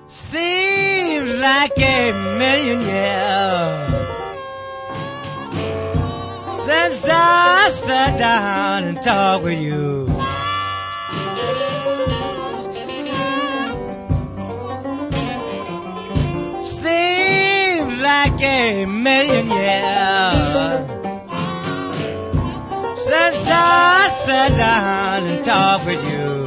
Seems like a million years since I sat down and talked with you. Seems like a million years since I sat down and talked with you.